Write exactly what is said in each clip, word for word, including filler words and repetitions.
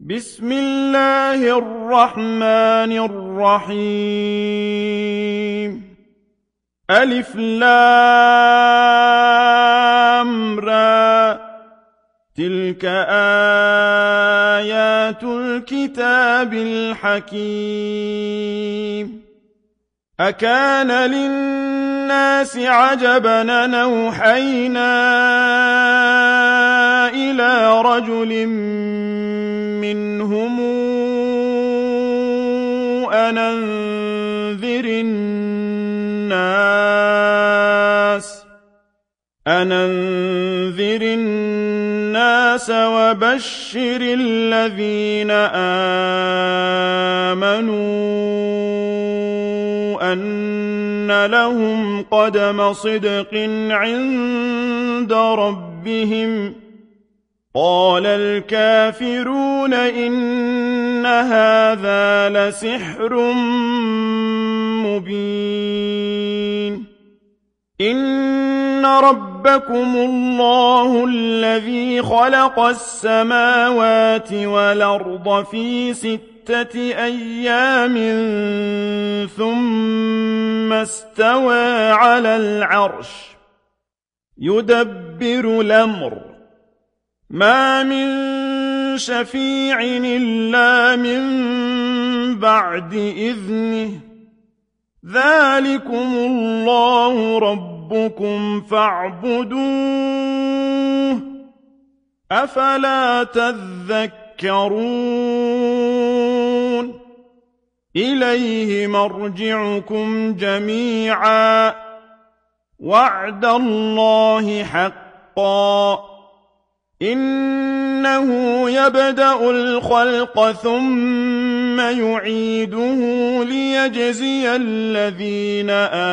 بسم الله الرحمن الرحيم ألف لام را تلك آيات الكتاب الحكيم أكان للناس عجبا أن أوحينا إلى رجل منهم أن أنذر الناس أن أنذر الناس وبشر الذين آمنوا أن لهم قدم صدق عند ربهم قال الكافرون إن هذا لسحر مبين إن ربكم الله الذي خلق السماوات والأرض في ستة أيام ثم استوى على العرش يدبر الأمر ما من شفيع إلا من بعد إذنه ذلكم الله ربكم فاعبدوه أفلا تذكرون إليه مرجعكم جميعا وعد الله حقا إنه يبدأ الخلق ثم يعيده ليجزي الذين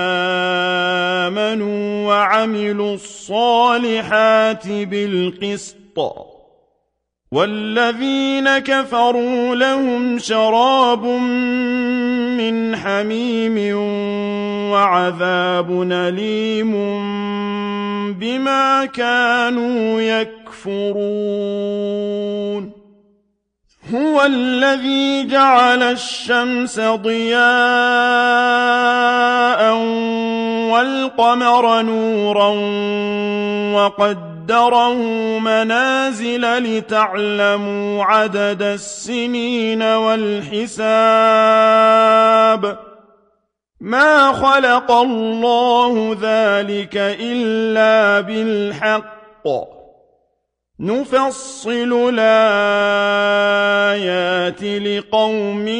آمنوا وعملوا الصالحات بالقسط والذين كفروا لهم شراب من حميم وعذاب أليم بما كانوا يكفرون هو الذي جعل الشمس ضياء والقمر نورا وقدره منازل لتعلموا عدد السنين والحساب ما خلق الله ذلك إلا بالحق نفصل الآيات لقوم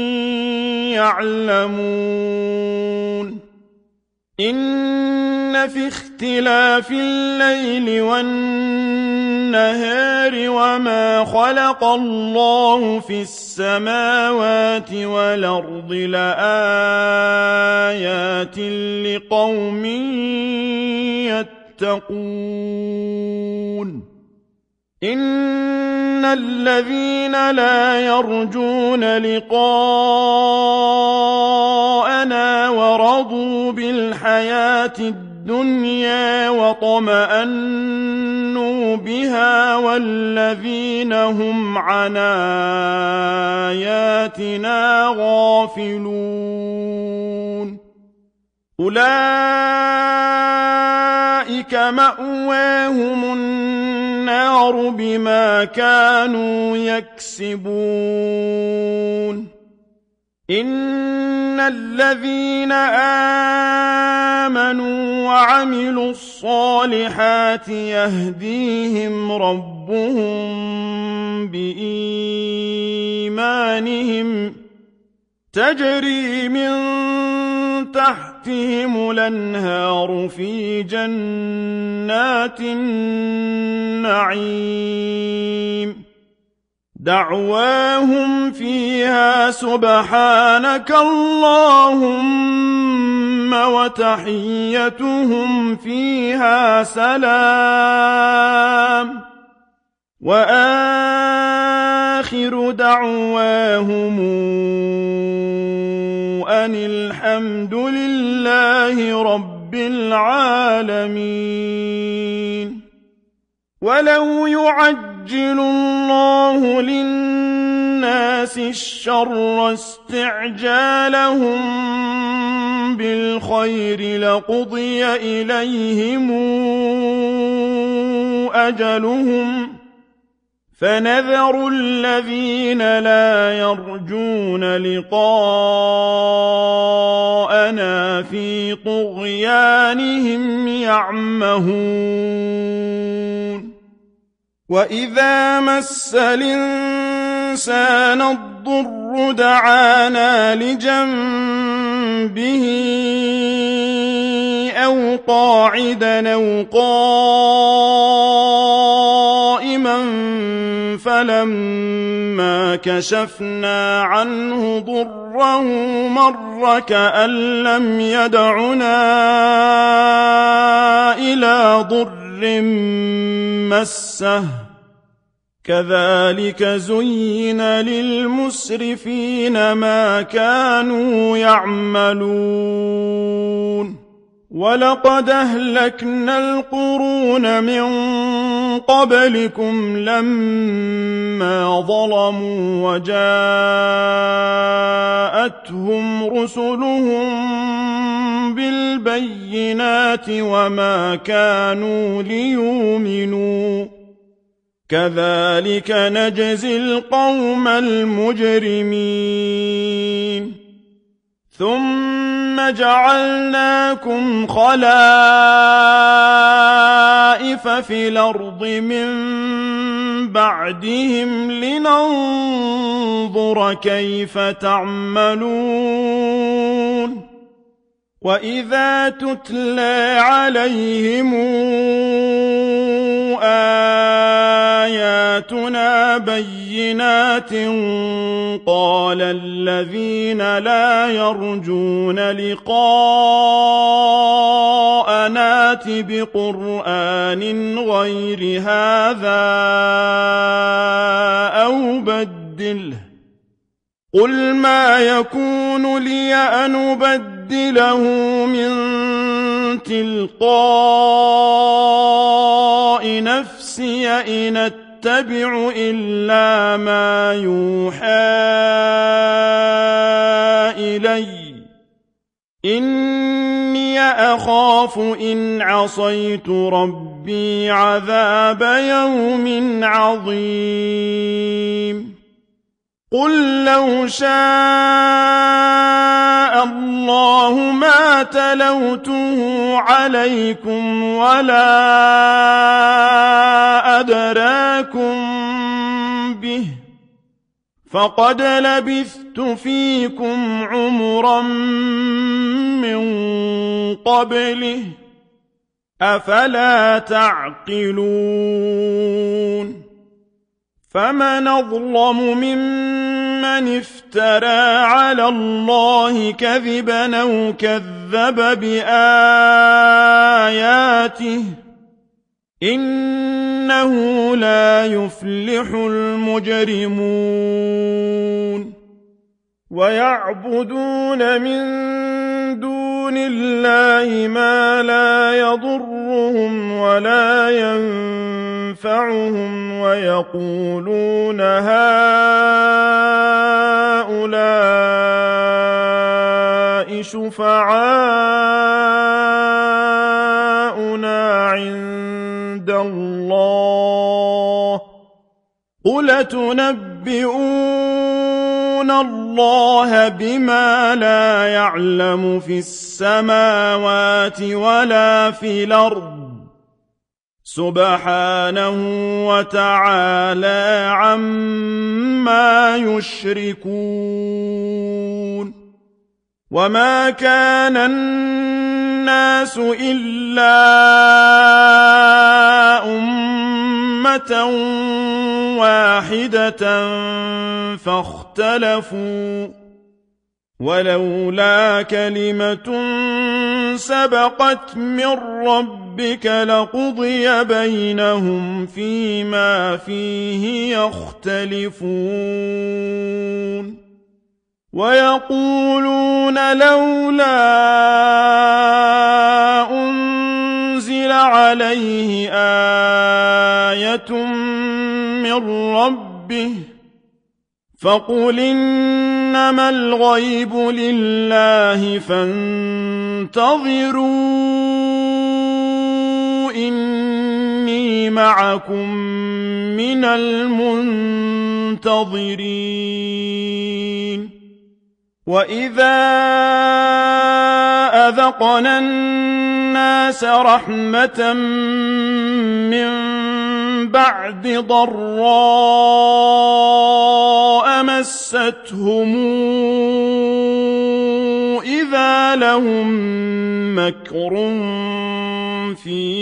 يعلمون إن في اختلاف الليل والنهار وما خلق الله في السماوات والأرض لآيات لقوم يتقون إن الذين لا يرجون لقاءنا ورضوا بالحياة الدنيا وطمأنوا بها والذين هم عن آياتنا غافلون أولئك مأواهم النار بما كانوا يكسبون إن الذين آمنوا وعملوا الصالحات يهديهم ربهم بإيمانهم تجري من تحتهم الأنهار في جنات النعيم دعواهم فيها سبحانك اللهم وتحيتهم فيها سلام وآخر دعواهم أن الحمد لله رب العالمين ولو يعجل اللَّهُ لِلنَّاسِ الشَّرَّ اسْتِعْجَالَهُم بِالْخَيْرِ لَقُضِيَ إِلَيْهِمْ أَجَلُهُمْ فَنَذَرُ الَّذِينَ لَا يَرْجُونَ لِقَاءَنَا فِي طُغْيَانِهِمْ يَعْمَهُونَ وَإِذَا مَسَّ الْإِنسَانَ الضُّرُّ دَعَانَا لِجَنبِهِ أَوْ قَاعِدًا أَوْ قَائِمًا فَلَمَّا كَشَفْنَا عَنْهُ ضُرَّهُ مَرَّ كَأَن لَّمْ يَدْعُنَا إِلَىٰ ضُرٍّ مَّسَّهُ كَذَٰلِكَ زُيِّنَ لِلْمُسْرِفِينَ مَا كَانُوا يَعْمَلُونَ وَلَقَدْ أَهْلَكْنَا الْقُرُونَ مِن قَبْلِكُمْ لَمَّا ظَلَمُوا وَجَاءَتْهُمْ رُسُلُهُم بِالْبَيِّنَاتِ وَمَا كَانُوا لِيُؤْمِنُوا كَذَٰلِكَ نَجْزِي الْقَوْمَ الْمُجْرِمِينَ ثُمَّ جَعَلْنَاكُمْ خَلَائِفَ فِي الْأَرْضِ مِن بَعْدِهِمْ لِنَنظُرَ كَيْفَ تَعْمَلُونَ وَإِذَا تُتْلَىٰ عَلَيْهِمْ آيَاتُنَا بَيِّنَاتٍ قَالَ الَّذِينَ لَا يَرْجُونَ لِقَاءَنَا ائْتِ بِقُرْآنٍ غَيْرِ هَٰذَا أَوْ بَدِّلْهُ قُلْ مَا يَكُونُ لِيَ أَنْ أُبَدِّلَهُ مِن تِلْقَاءِ نَفْسِي إِنْ أَتَّبِعُ إِلَّا مَا يُوحَىٰ إِلَيَّ إِنِّي أَخَافُ إِنْ عَصَيْتُ رَبِّي عَذَابَ يَوْمٍ عَظِيمٍ قُل لَّوْ شَاءَ اللَّهُ مَا تَلَوْتُهُ عَلَيْكُمْ وَلَا أَدْرَاكُم بِهِ فَقَدْ لَبِثْتُ فِيكُمْ عُمُرًا مِّن قَبْلِهِ أَفَلَا تَعْقِلُونَ فَمَنْ أَظْلَمُ مِمَّنِ افْتَرَىٰ عَلَى اللَّهِ كَذِبًا أَوْ كَذَّبَ بِآيَاتِهِ إِنَّهُ لَا يُفْلِحُ الْمُجْرِمُونَ وَيَعْبُدُونَ مِن دُونِ اللَّهِ مَا لَا يَضُرُّهُمْ وَلَا يَنفَعُهُمْ وَيَقُولُونَ هَٰؤُلَاءِ شُفَعَاؤُنَا عِندَ اللَّهِ قُلْ أَتُنَبِّئُونَ اللَّهَ بِمَا لَا يَعْلَمُ فِي السَّمَاوَاتِ وَلَا فِي الْأَرْضِ سُبْحَانَهُ وَتَعَالَىٰ عَمَّا يُشْرِكُونَ وَمَا كَانَ النَّاسُ إِلَّا أُمَّةً وَاحِدَةً فَاخْتَلَفُوا وَلَوْلَا كَلِمَةٌ سَبَقَتْ مِن رَّبِّكَ لَقُضِيَ بَيْنَهُمْ فِيمَا فِيهِ يَخْتَلِفُونَ وَيَقُولُونَ لَوْلَا أُنزِلَ عَلَيْهِ آيَةٌ من ربه فقل إنما الغيب لله فانتظروا إني معكم من المنتظرين وإذا أذقنا الناس رحمة من بعد ضراء مستهم إذا لهم مكر في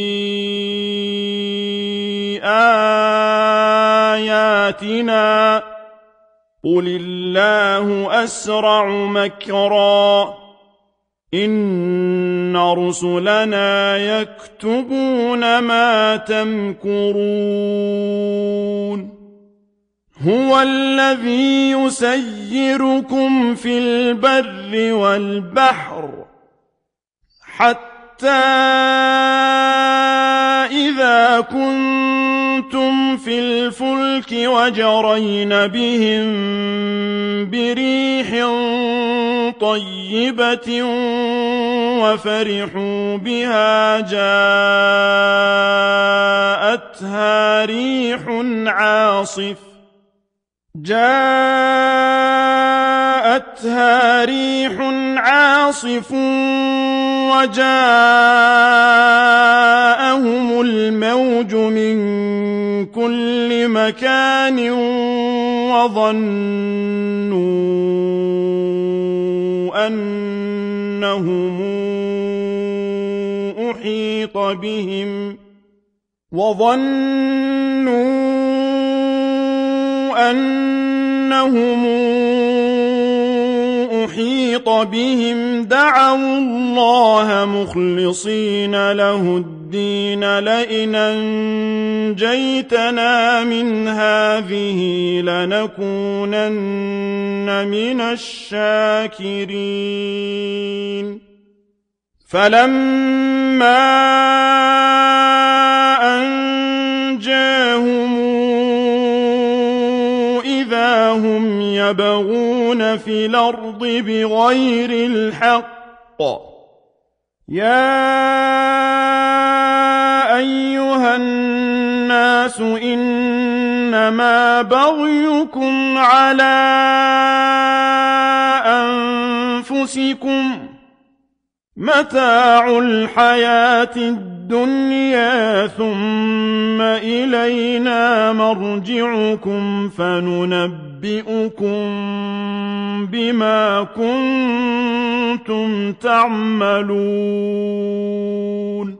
آياتنا قل الله أسرع مكرا إن رسلنا يكتبون ما تمكرون هو الذي يسيركم في البر والبحر حتى إذا كنتم في الفلك وجرين بهم بريح طيبة وفرحوا بها جاءتها ريح عاصف جاءتها ريح عاصف وجاءهم الموج من كل مكان وظنوا أنهم أحيط بهم وظنوا أنهم أحيط بهم دعوا الله مخلصين له الدين لئن أنجيتنا من هذه لنكونن من الشاكرين فلما أنجاهم إذا هم يبغون في الأرض بغير الحق يا أيها الناس إنما بغيكم على أنفسكم متاع الحياة الدنيا ثم إلينا مرجعكم فننبئكم بما كنتم تعملون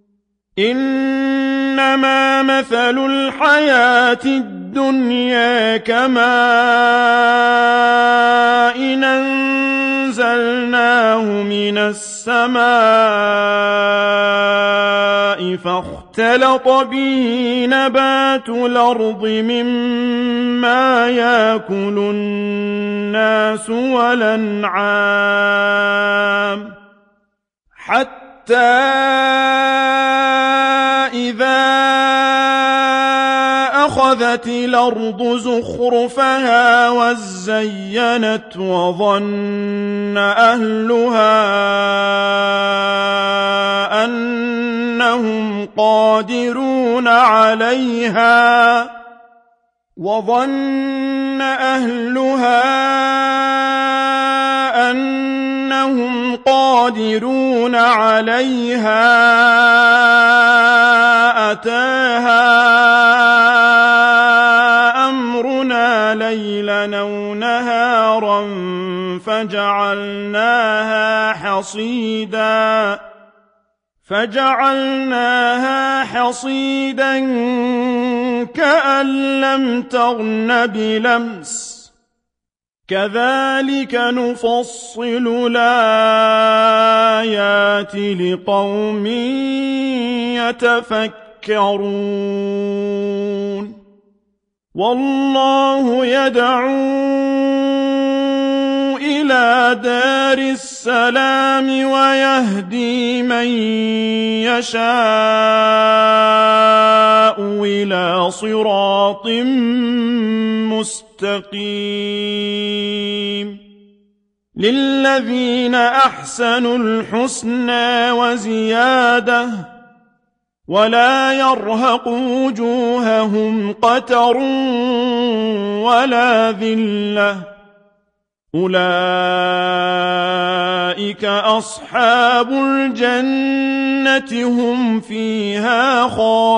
إنما مثل الحياة الدنيا كماء أنزلناه من السماء فاختلط به نبات الأرض مما يأكل الناس والأنعام حتى إذا أخذت الأرض زخرفها وزينت وظن أهلها أنهم قادرون عليها وظن أهلها أنهم قادرون عليها أتاها أمرنا ليلا أو نهارا فجعلناها حصيدا فجعلناها حصيدا كأن لم تغن بلمس كذلك نفصل الآيات لقوم يتفكرون والله يدعو إلى إلى دار السلام ويهدي من يشاء إلى صراط مستقيم للذين أحسنوا الحسنى وزيادة ولا يرهق وجوههم قتر ولا ذلة أولئك أصحاب الجنة هم فيها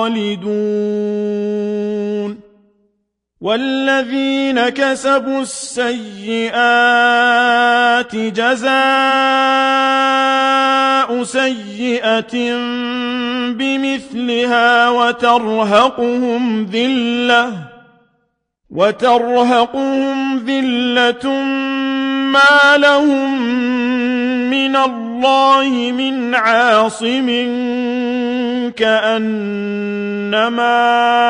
خالدون والذين كسبوا السيئات جزاء سيئة بمثلها وترهقهم ذلة وترهقهم ذلة ما لهم من الله من عاصم كأنما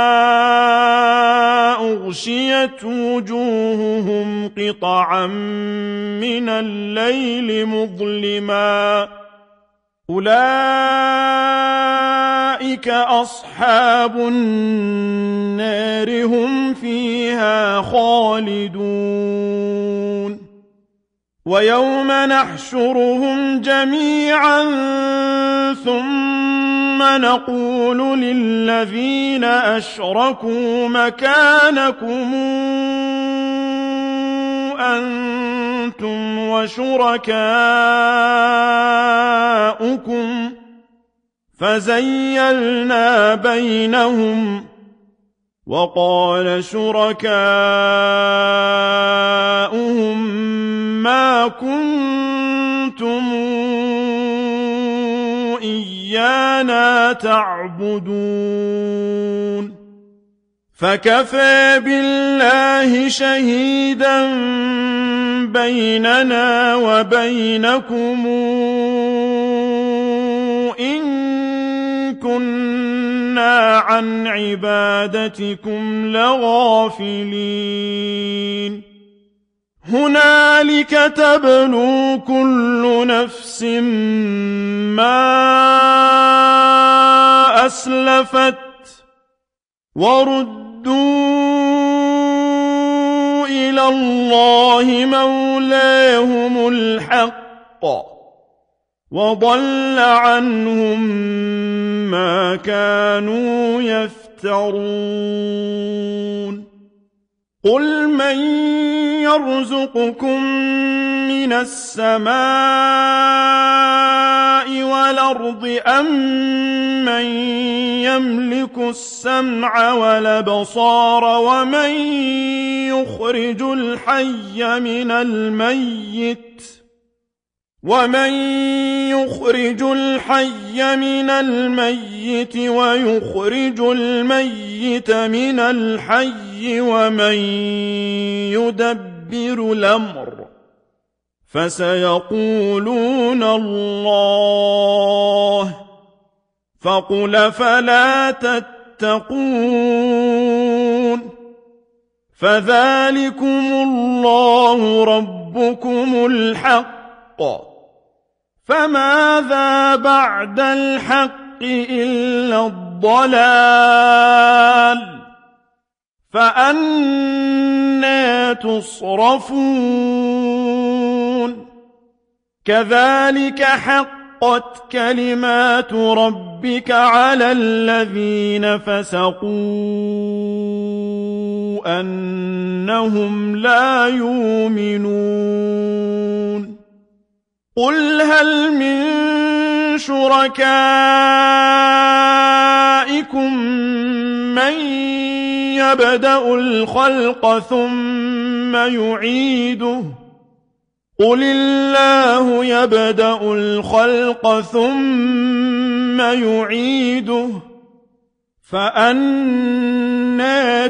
أغشيت وجوههم قطعا من الليل مظلما أولئك أصحاب النار هم فيها خالدون ويوم نحشرهم جميعا ثم نقول للذين أشركوا مكانكم أنتم وشركاؤكم فزيلنا بينهم وقال شركاؤهم ما كنتم إيانا تعبدون فكفى بالله شهيدا بيننا وبينكم إن كنا عن عبادتكم لغافلين هنالك تبلو كل نفس ما أسلفت وردوا إلى الله مولاهم الحق وضل عنهم ما كانوا يفترون قل من يرزقكم من السماء والأرض أم من يملك السمع والأبصار ومن يخرج الحي من الميت ومن يخرج الحي من الميت ويخرج الميت من الحي ومن يدبر الأمر فسيقولون الله فقل فلا تتقون فذلكم الله ربكم الحق فماذا بعد الحق إلا الضلال فأنى تصرفون كذلك حقت كلمات ربك على الذين فسقوا أنهم لا يؤمنون قل هل من شركائكم من يبدأ الخلق ثم يعيده قل الله يبدأ الخلق ثم يعيده فأنى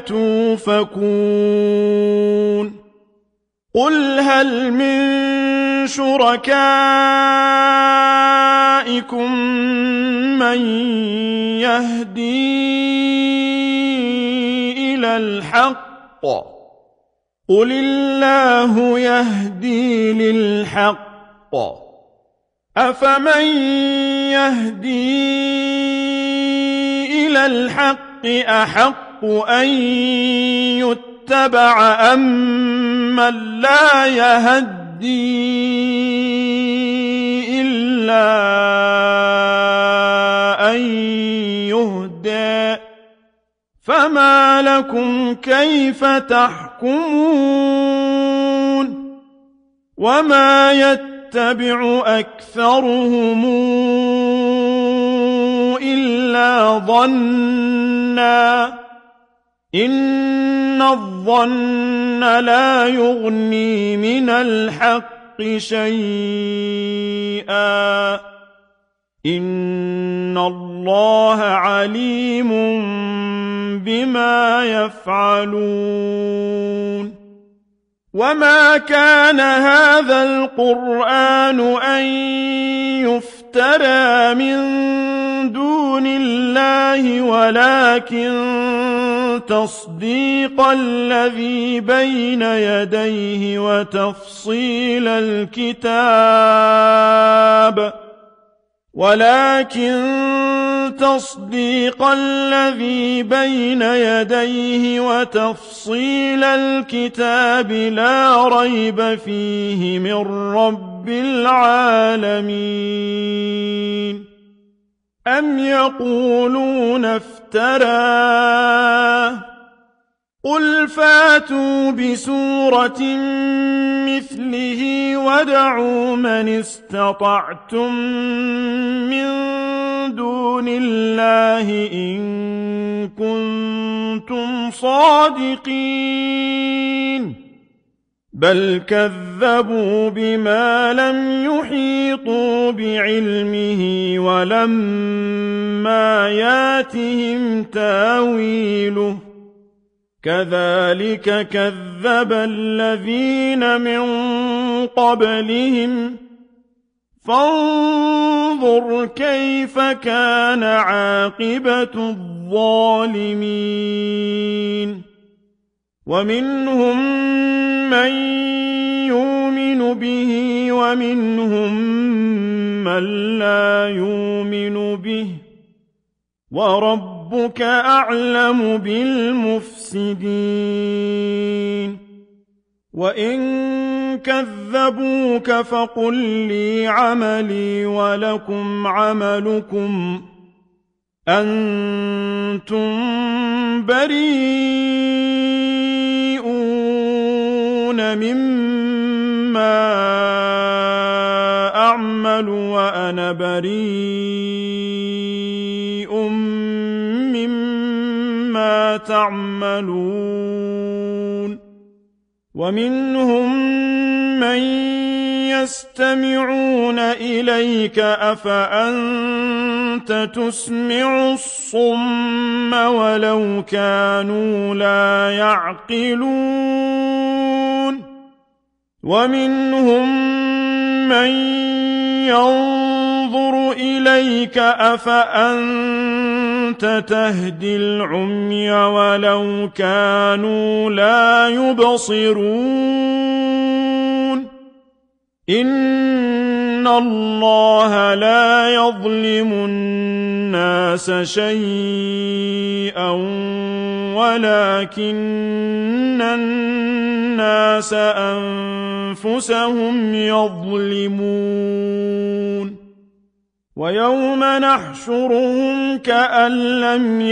توفكون قل هل من شركائكم من يهدي إلى الحق قل الله يهدي للحق أفمن يهدي إلى الحق أحق أن يتبع أم من لا يهدي إلا أن يهدى فما لكم كيف تحكمون وما يتبع أكثرهم إلا ظنا إن الظن لا يغني من الحق شيئا إن الله عليم بما يفعلون وما كان هذا القرآن أن يفترى من دون الله ولكن تصديق الذي بين يديه وتفصيل الكتاب ولكن تصديق الذي بين يديه وتفصيل الكتاب لا ريب فيه من رب العالمين أم يقولون افتراه قل فاتوا بسورة مثله وادعوا من استطعتم من دون الله إن كنتم صادقين بل كذبوا بما لم يحيطوا بعلمه ولما ياتهم تاويله كذلك كذب الذين من قبلهم فانظر كيف كان عاقبة الظالمين ومنهم من يؤمن به ومنهم من لا يؤمن به وربك أعلم بالمفسدين وإن كذبوك فقل لي عملي ولكم عملكم أنتم بريئون مما أعمل وأنا بريء مما تعملون ومنهم من يستمعون إليك أفأنت تسمع الصم ولو كانوا لا يعقلون ومنهم من ينظر إليك أفأنت تهدي العمي ولو كانوا لا يبصرون إن الله لا يظلم الناس شيئا ولكن الناس أنفسهم يظلمون ويوم نحشرهم كأن لم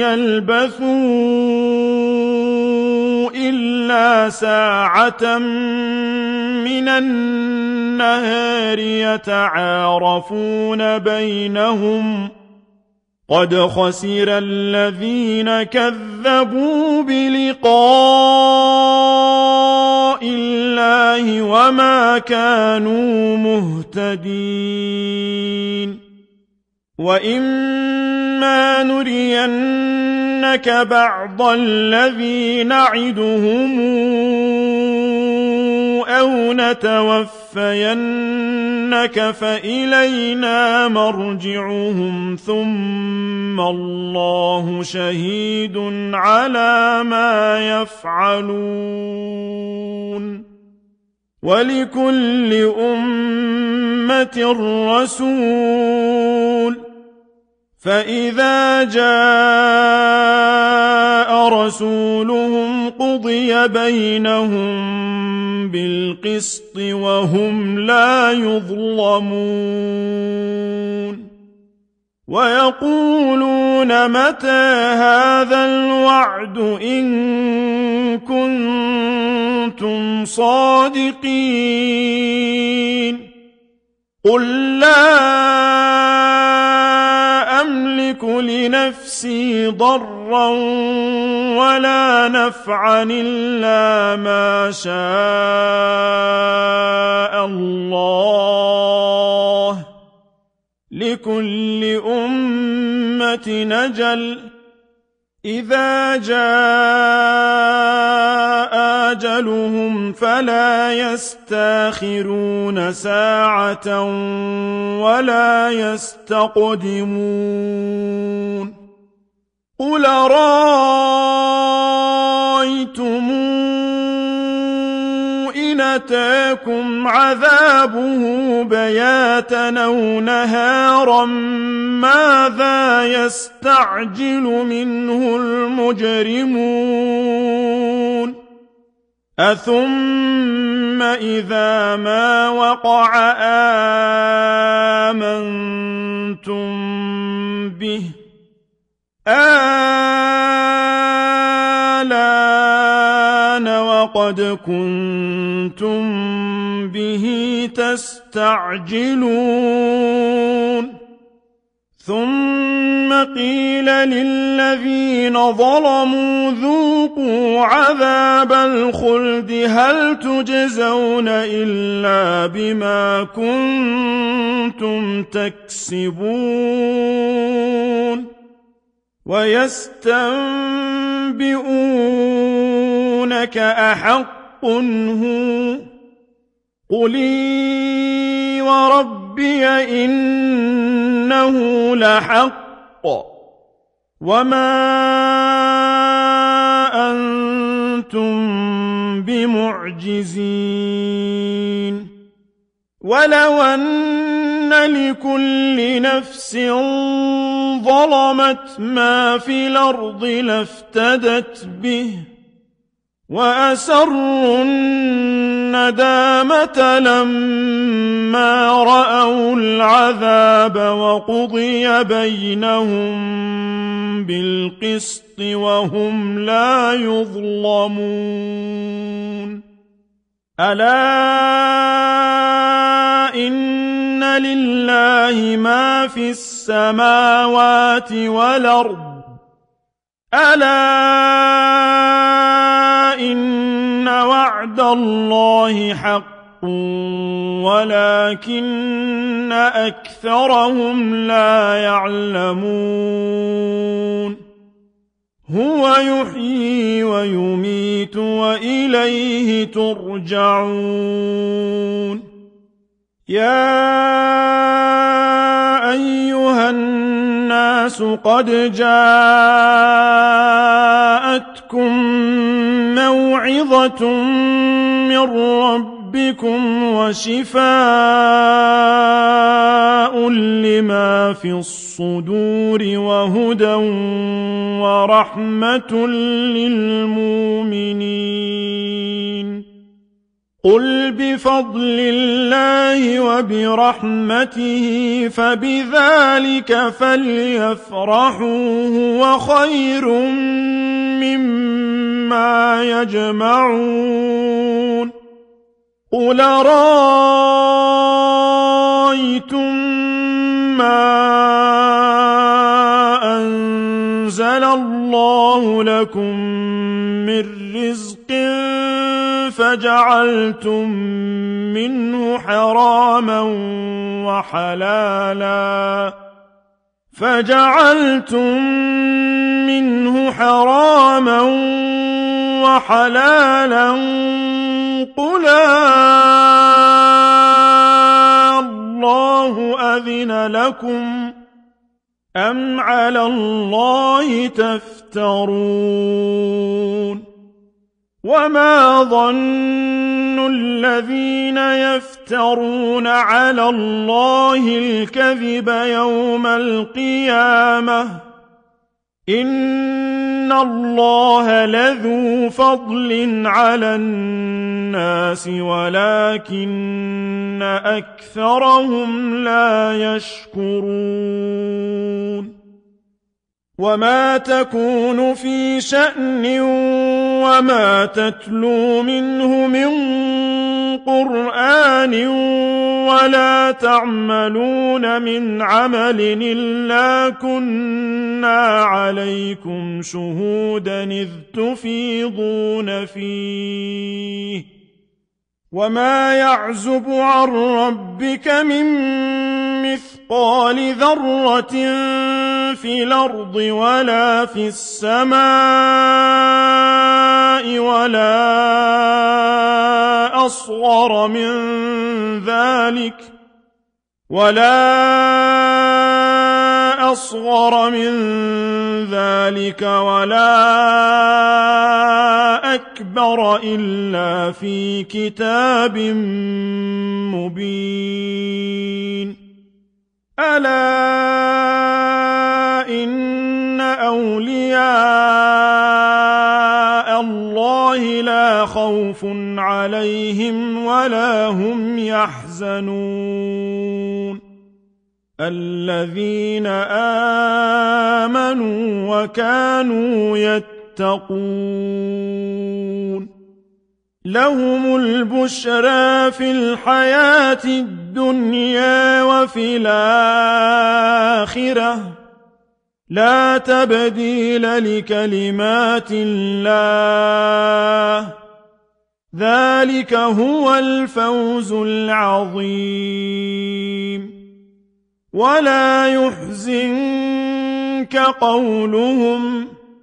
يلبثوا إلا ساعة من النهار يتعارفون بينهم قد خسر الذين كذبوا بلقاء الله وما كانوا مهتدين وإما نرينك بعض الذي نعدهم أو نتوفى نتوفينك فإلينا مرجعهم ثم الله شهيد على ما يفعلون ولكل أمة رسول فإذا جاء رسولهم قضي بينهم بالقسط وهم لا يظلمون ويقولون متى هذا الوعد إن كنتم صادقين قل لا أملك لنفسي ضرا ولا نفعا إلا ما شاء الله لكل أمة أجل إذا جاء أجلهم فلا يستاخرون ساعة ولا يستقدمون قل رأيتم إن أتاكم عذابه بياتا أو نهارا ماذا يستعجل منه المجرمون أثم إذا ما وقع آمنتم به آلان وقد كنتم به تستعجلون ثم قيل للذين ظلموا ذوقوا عذاب الخلد هل تجزون إلا بما كنتم تكسبون ويستنبئونك أحق هو قل إي وربي إنه لحق وما أنتم بمعجزين ولو أن لكل نفس ظلمت ما في الأرض لافتدت به وأسروا الندامة لما رأوا العذاب وقضي بينهم بالقسط وهم لا يظلمون ألا إن لله ما في السماوات والأرض ألا إن وعد الله حق ولكن أكثرهم لا يعلمون هو يحيي ويميت وإليه ترجعون يا أيها الناس قد جاءتكم موعظة من ربكم وشفاء لما في الصدور وهدى ورحمة للمؤمنين قل بفضل الله وبرحمته فبذلك فليفرحوا هو خير مما يجمعون قل رأيتم ما أنزل الله لكم من رزق فجعلتم منه حراما وحلالا فجعلتم منه حراما وحلالا قل الله أذن لكم أم على الله تفترون وما ظن الذين يفترون على الله الكذب يوم القيامة إن الله لذو فضل على الناس ولكن أكثرهم لا يشكرون وما تكون في شأن وما تتلو منه من قرآن ولا تعملون من عمل إلا كنا عليكم شهودا إذ تفيضون فيه وما يعزب عن ربك من مثقال ذرة في الأرض ولا في السماء ولا أصغر من ذلك ولا أصغر من ذلك ولا أكبر إلا في كتاب مبين ألا إن أولياء الله لا خوف عليهم ولا هم يحزنون الذين آمنوا وكانوا يتقون لهم البشرى في الحياة الدنيا وفي الآخرة لا تبديل لكلمات الله ذلك هو الفوز العظيم ولا يحزنك قولهم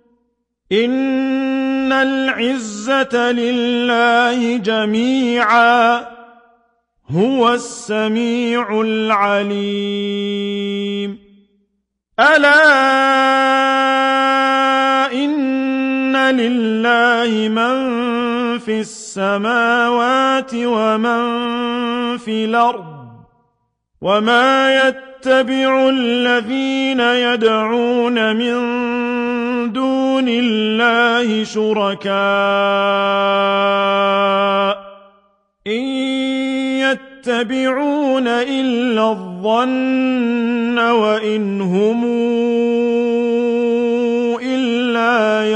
إن العزة لله جميعا هو السميع العليم ألا إن لله من في السماوات ومن في الأرض وما يتبع الذين يدعون من دون الله شركاء إن يتبعون إلا الظن وإن هم إلا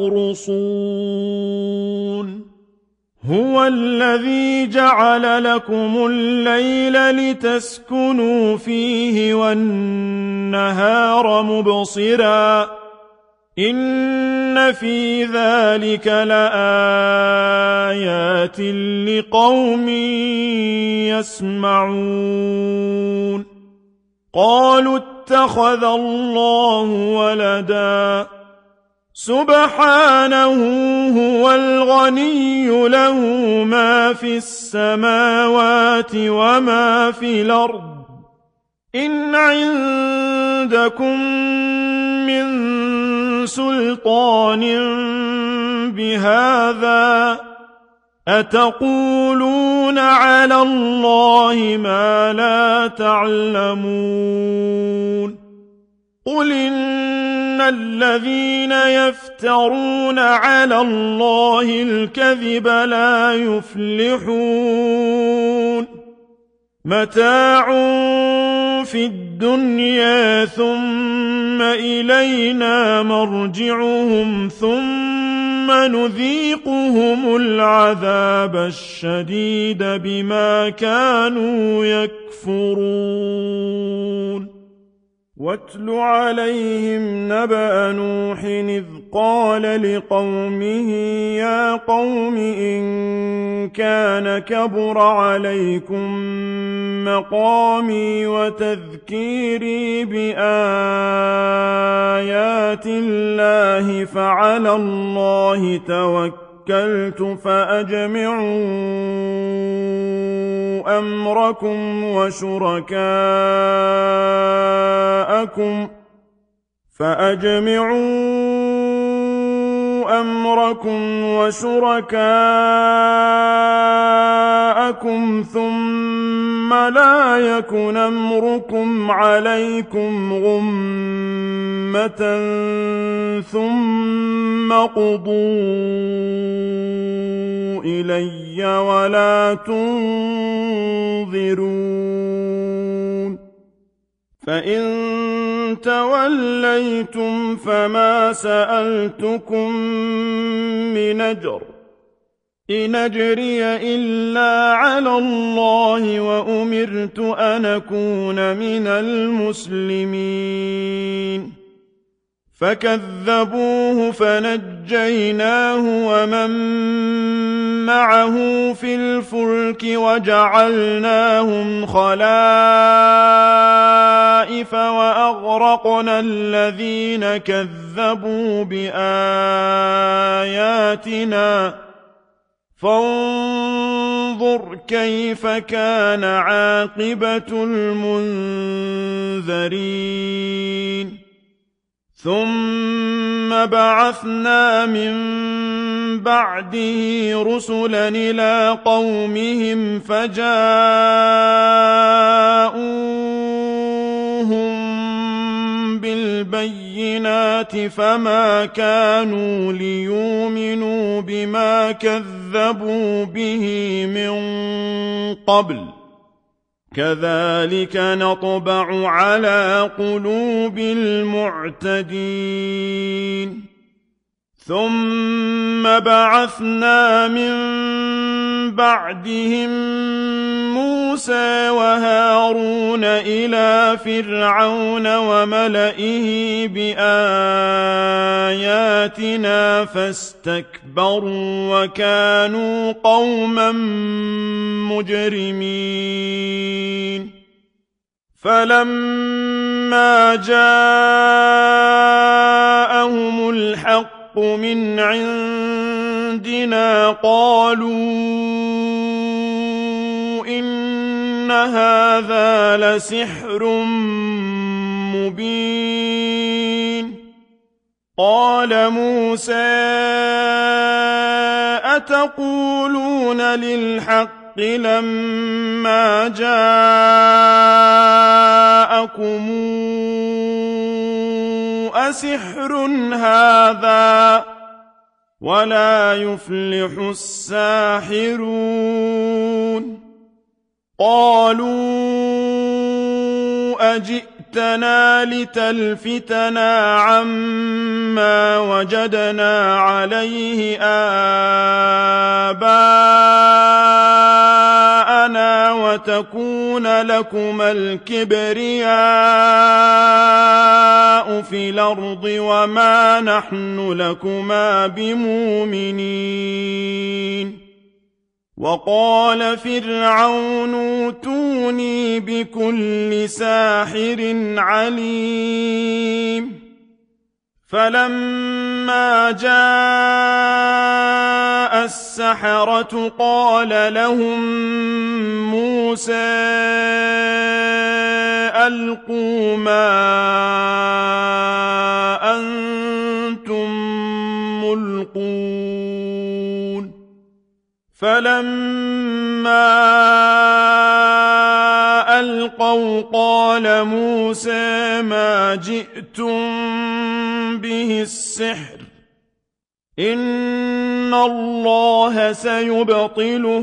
يخرصون هو الذي جعل لكم الليل لتسكنوا فيه والنهار مبصراً إن في ذلك لآيات لقوم يسمعون قالوا اتخذ الله ولدا سبحانه هو الغني له ما في السماوات وما في الأرض إن عندكم من سلطان بهذا أتقولون على الله ما لا تعلمون قل إن الذين يفترون على الله الكذب لا يفلحون متاع في الدنيا ثم إلينا مرجعهم ثم نذيقهم العذاب الشديد بما كانوا يكفرون واتل عليهم نبأ نوح إذ قال لقومه يا قوم إن كان كبر عليكم مقامي وتذكيري بآيات الله فعلى الله توكلت فأجمعوا أمركم وشركاءكم فأجمعوا أمركم وشركاءكم ثم لا يكن أمركم عليكم غمة ثم قضوا إلي ولا تنظرون فإن توليتم فما سألتكم من أجر إن أجري إلا على الله وأمرت أن أكون من المسلمين فكذبوه فنجيناه ومن معه في الفلك وجعلناهم خلائف وأغرقنا الذين كذبوا بآياتنا فانظر كيف كان عاقبة المنذرين ثم بعثنا من بعده رسلا إلى قومهم فجاءوهم بالبينات فما كانوا ليؤمنوا بما كذبوا به من قبل كذلك نطبع على قلوب المعتدين ثم بعثنا من بعدهم موسى وهارون إلى فرعون وملئه بآياتنا فاستكبروا وكانوا قوما مجرمين فلما جاءهم الحق من عندنا قالوا إن هذا لسحر مبين قال موسى أتقولون للحق لما جاءكم أسحر هذا ولا يفلح الساحرون قالوا أجئتنا لتلفتنا عما وجدنا عليه آباءنا وتكون لكما الكبرياء في الأرض وما نحن لكما بمؤمنين وقال فرعون ائتوني بكل ساحر عليم فلما جاء السحرة قال لهم موسى ألقوا ما أنتم ملقون فلما ألقوا قال موسى ما جئتم به السحر إن الله سيبطله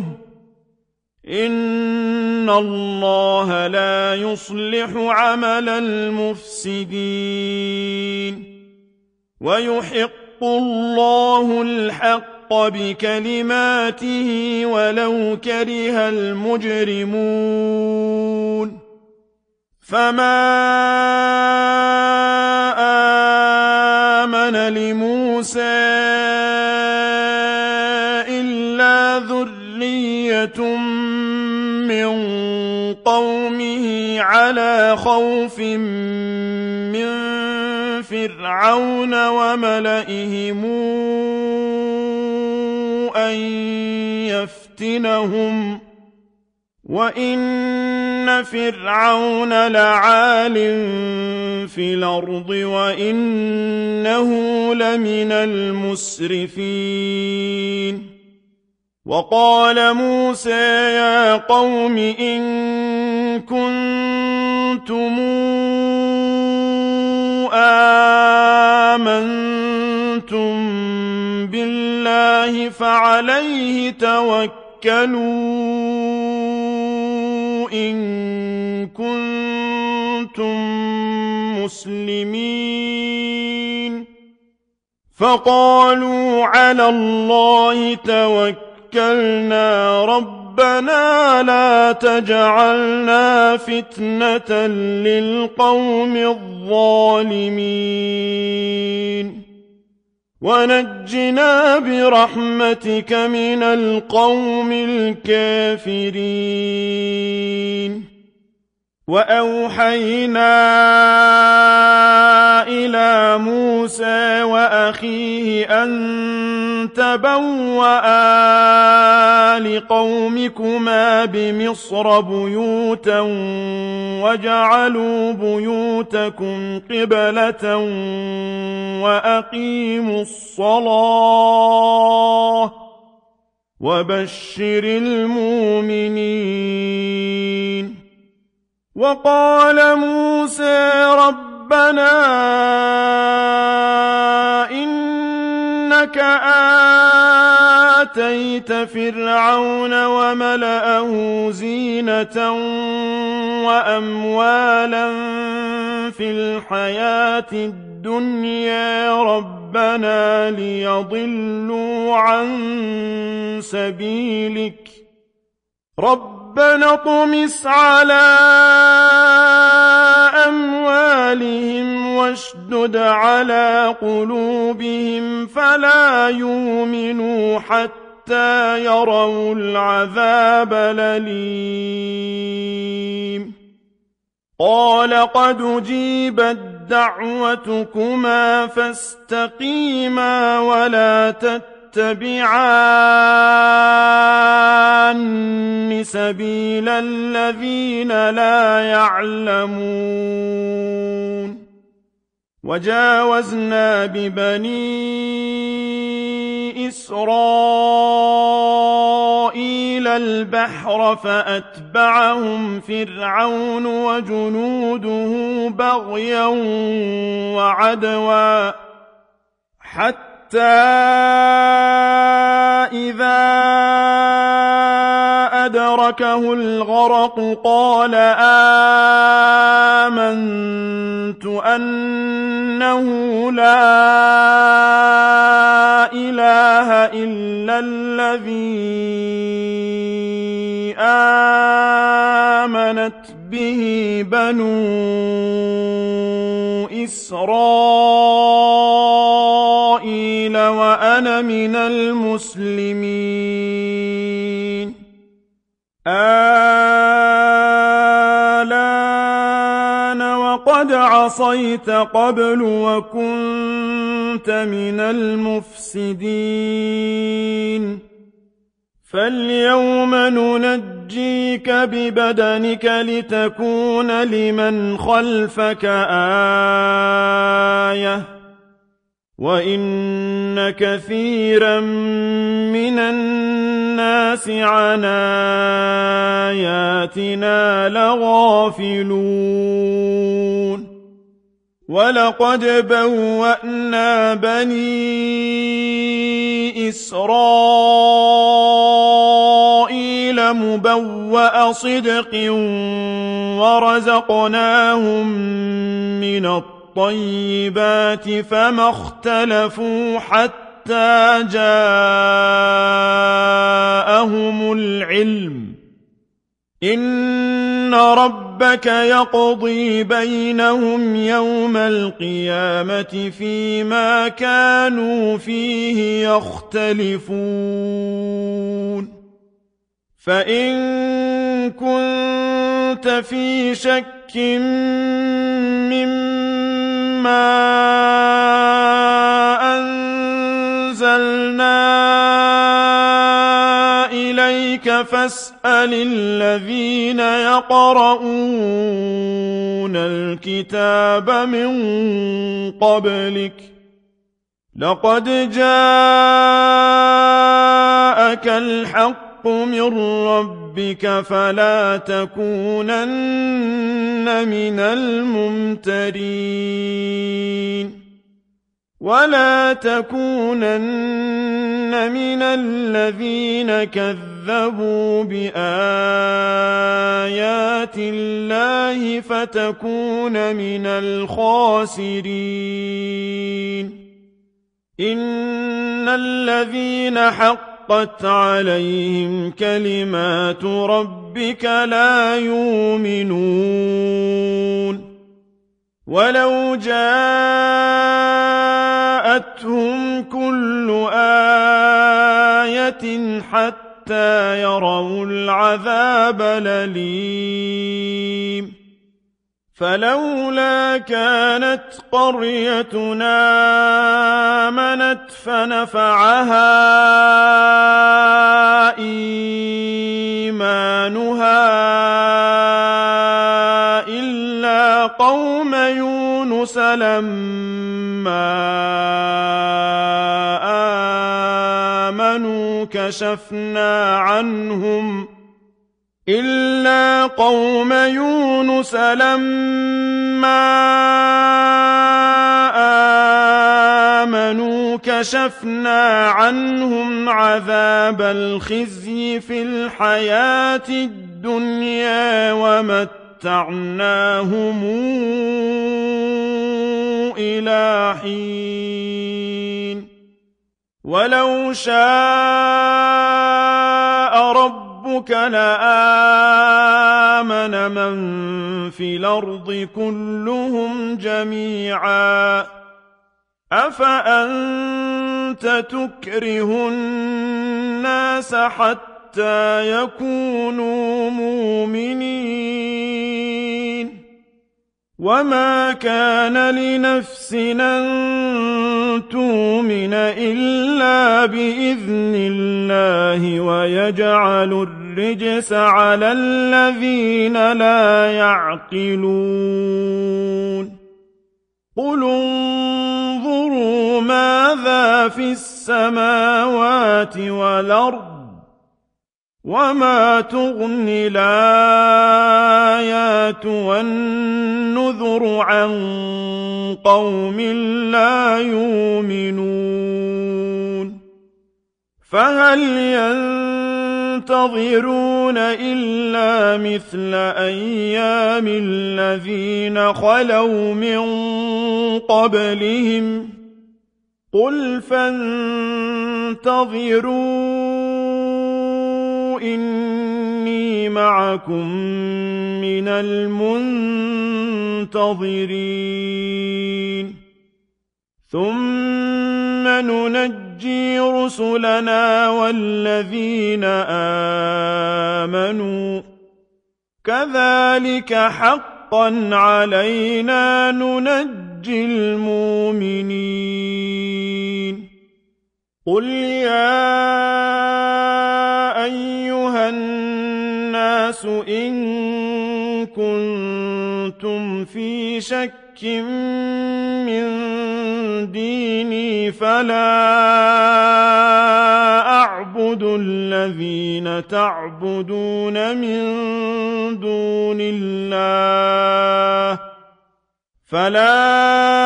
إن الله لا يصلح عمل المفسدين ويحق الله الحق بكلماته ولو كره المجرمون فما آمن لموسى إلا ذرية من قومه على خوف من فرعون وملئهم أن يفتنهم وَإِنَّ فِرْعَوْنَ لَعَالٍ فِي الْأَرْضِ وَإِنَّهُ لَمِنَ الْمُسْرِفِينَ وَقَالَ مُوسَىٰ يَا قَوْمِ إِن كُنتُمْ آمَنتُم بِاللَّهِ فَعَلَيْهِ تَوَكَّلُوا إِن كُنتُم مُّسْلِمِينَ فَقَالُوا عَلَى اللَّهِ تَوَكَّلْنَا رَبَّنَا لَا تَجْعَلْنَا فِتْنَةً لِّلْقَوْمِ الظَّالِمِينَ وَنَجِّنَا بِرَحْمَتِكَ مِنَ الْقَوْمِ الْكَافِرِينَ وَأَوْحَيْنَا إِلَىٰ مُوسَىٰ وَأَخِيهِ أَن تَبَوَّآ لِقَوْمِكُمَا بِمِصْرَ بُيُوتًا وَاجْعَلُوا بُيُوتَكُمْ قِبْلَةً وَأَقِيمُوا الصَّلَاةَ وَبَشِّرِ الْمُؤْمِنِينَ وَقَالَ مُوسَىٰ رَبَّنَا إِنَّكَ آتَيْتَ فِرْعَوْنَ وَمَلَأَهُ زِينَةً وَأَمْوَالًا فِي الْحَيَاةِ الدُّنْيَا رَبَّنَا لِيَضِلُّوا عَن سَبِيلِكَ رَبَّنَا اطْمِسْ عَلَىٰ أَمْوَالِهِمْ وَاشْدُدْ عَلَىٰ قُلُوبِهِمْ فَلَا يُؤْمِنُوا حَتَّىٰ يَرَوُا الْعَذَابَ الْأَلِيمَ قَالَ قَدْ أُجِيبَتْ دَعْوَتُكُمَا فَاسْتَقِيمَا وَلَا تَتَّبِعَانِّ سَبِيلَ الَّذِينَ لَا يَعْلَمُونَ وَجَاوَزْنَا بِبَنِي إِسْرَائِيلَ الْبَحْرَ فَأَتْبَعَهُمْ فِرْعَوْنُ وَجُنُودُهُ بَغْيًا وَعَدْوًا حَتَّىٰ إِذَا أَدْرَكَهُ الْغَرَقُ قَالَ آمَنتُ أَنَّهُ لَا إِلَٰهَ إِلَّا الَّذِي آمَنَتْ بِهِ بَنُو إِسْرَائِيلَ وَأَنَا مِنَ الْمُسْلِمِينَ آلْآنَ وَقَدْ عَصَيْتَ قَبْلُ وَكُنتَ مِنَ الْمُفْسِدِينَ فَالْيَوْمَ نُنَجِّيكَ بِبَدَنِكَ لِتَكُونَ لِمَنْ خَلْفَكَ آيَةً وَإِنَّ كَثِيرًا مِّنَ النَّاسِ عَنْ آيَاتِنَا لَغَافِلُونَ وَلَقَدْ بَوَّأْنَا بَنِي إِسْرَائِيلَ مُبَوَّأَ صِدْقٍ وَرَزَقْنَاهُم مِّنَ الطَّيِّبَاتِ فَمَا اخْتَلَفُوا حَتَّىٰ جَاءَهُمُ الْعِلْمُ إِنَّ رَبَّكَ يَقْضِي بَيْنَهُمْ يَوْمَ الْقِيَامَةِ فِيمَا كَانُوا فِيهِ يَخْتَلِفُونَ فَإِن كُنتَ فِي شَكٍّ مِّمَّا أَنزَلْنَا إِلَيْكَ ذلك فاسأل الذين يقرؤون الكتاب من قبلك لقد جاءك الحق من ربك فلا تكونن من الممترين ولا تكونن من الذين كذبوا بآيات الله فتكون من الخاسرين إن الذين حقت عليهم كلمات ربك لا يؤمنون ولو جاءتهم كل آية حتى يروا العذاب الأليم فلولا كانت قريتنا آمنت فنفعها إيمانها إلا قوم يونس لما آمنوا كشفنا عنهم إلا قوم يونس لما آمنوا كشفنا عنهم عذاب الخزي في الحياة الدنيا ومتعناهم إلى حين ولو شاء ربك ربك لآمن من في الأرض كلهم جميعا أفأنت تكره الناس حتى يكونوا مؤمنين وما كان لنفس أن تؤمن إلا بإذن الله ويجعل الرجس على الذين لا يعقلون قل انظروا ماذا في السماوات والأرض وما تغني الآيات والنذر عن قوم لا يؤمنون فهل ينتظرون إلا مثل أيام الذين خلوا من قبلهم قل فانتظروا إني معكم من المنتظرين ثم ننجي رسلنا والذين آمنوا كذلك حقا علينا ننجي المؤمنين قل يا أيها الناس إن كنتم في شك من ديني فلا أعبد الذين تعبدون من دون الله فلا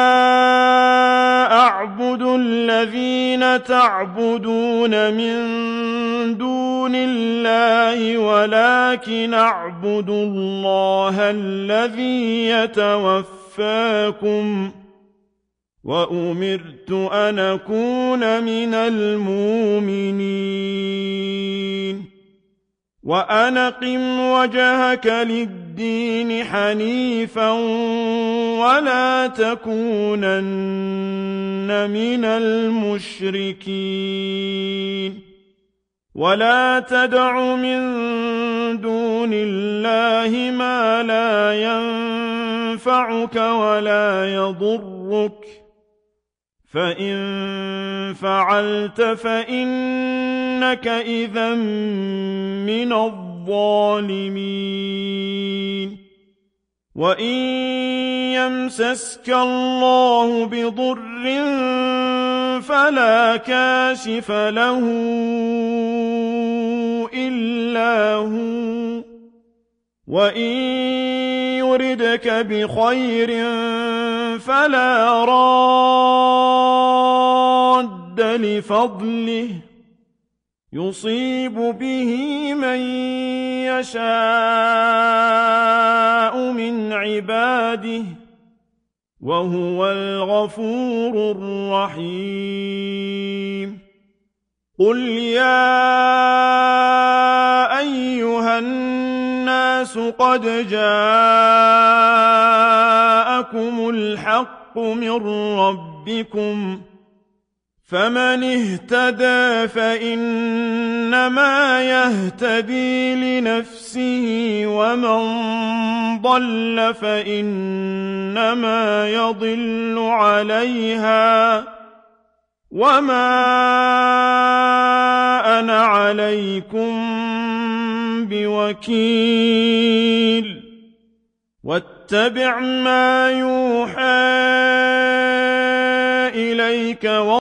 أعبد الذين تعبدون من دون الله ولكن أعبد الله الذي يتوفاكم وأمرت أن أكون من المؤمنين وأن أقم وجهك للدين حنيفا ولا تكونن من المشركين ولا تدع من دون الله ما لا ينفعك ولا يضرك فإن فعلت فإنك إذًا من الظالمين وإن يمسسك الله بضر فلا كاشف له إلا هو وإن يردك بخير فلا راد لفضله يصيب به من يشاء من عباده وهو الغفور الرحيم قل يا أيها الناس قد جاءكم الحق من ربكم فمن اهتدى فإنما يهتدي لنفسه ومن ضل فإنما يضل عليها وما أنا عليكم بوكيل واتبع ما يوحى إليك